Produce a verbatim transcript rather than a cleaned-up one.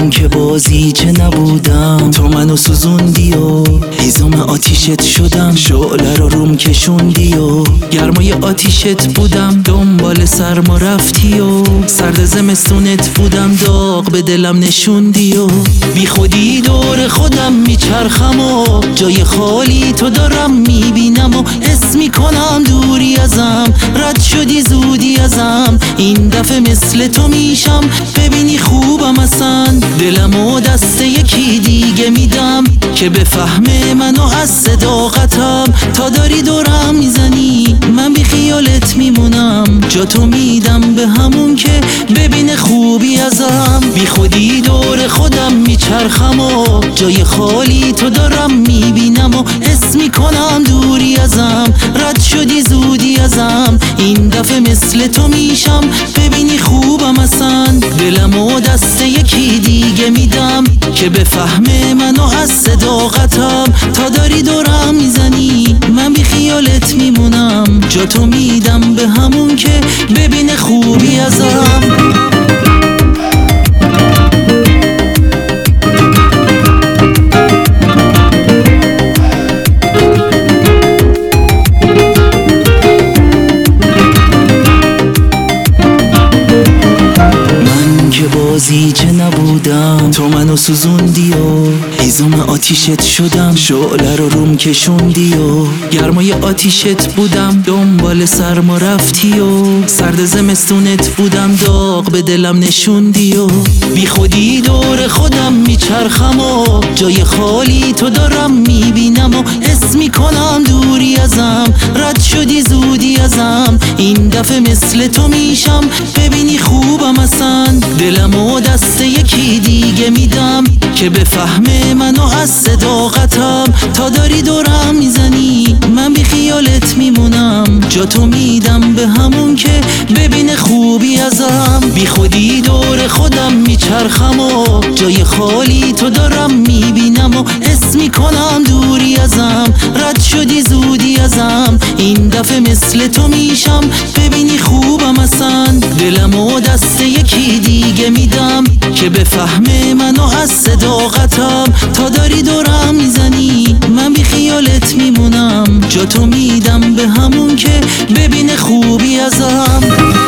من که بازی چه نبودم، تو منو سوزوندی و هیزم آتیشت شدم. شعله رو روم کشوندی و گرمای آتیشت بودم. دنبال سرما رفتی و سرد زمستونت بودم. داغ به دلم نشوندی و بی خودی دور خودم میچرخم و جای خالی تو دارم میبینم و حس میکنم دوری ازم، رد شدی زودی ازم. این دفعه مثل تو میشم، ببینی خوبم اصلا. دلم و دست یکی دیگه میدم که بفهمه منو از صداقتم. تا داری دورم میزنی من بی خیالت میمونم، جا تو میدم به همون که ببینه خوبی ازم. بی خودی دور خودم میچرخم و جای خالی تو دارم میبینم و حس میکنم دوری ازم، رد شدی زودی ازم. این دفعه مثل تو میشم، ببینی خوبم اصلا. دلم و دست یکی دیگه میدم که بفهمه منو از صداقتم. تا داری دورم میزنی من بی خیالت میمونم، جا تو میدم به همون که ببینه خوبی ازم. بازی چه نبودم، تو منو سوزوندی و هیزم آتیشت شدم. شعله رو روم کشوندی و گرمای آتیشت بودم. دنبال سرما رفتی و سرد زمستونت بودم. داغ به دلم نشوندی و بی خودی دور خودم میچرخم و جای خالی تو دارم میبینم و حس میکنم دوری ازم، رد شدی زودی ازم. این دفعه مثل تو میشم، ببینی خوبم اصلا. دلم و دست یکی دیگه میدم که بفهمه منو از صداقتم. تا داری دورم میزنی من بی خیالت میمونم، جا تو میدم به همون که ببینه خوبی ازم. بی خودی دور خودم میچرخم و جای خالی تو دارم میبینم و حس میکنم دوری ازم، رد شدی زودی ازم. این دفعه مثل تو میشم، ببینی خوبم اصلا. دلم و دست یکی دیگه میدم که بفهمه منو از صداقتم. تا داری دورم میزنی من بی خیالت میمونم، جا تو میدم به همون که ببینه خوبی ازم.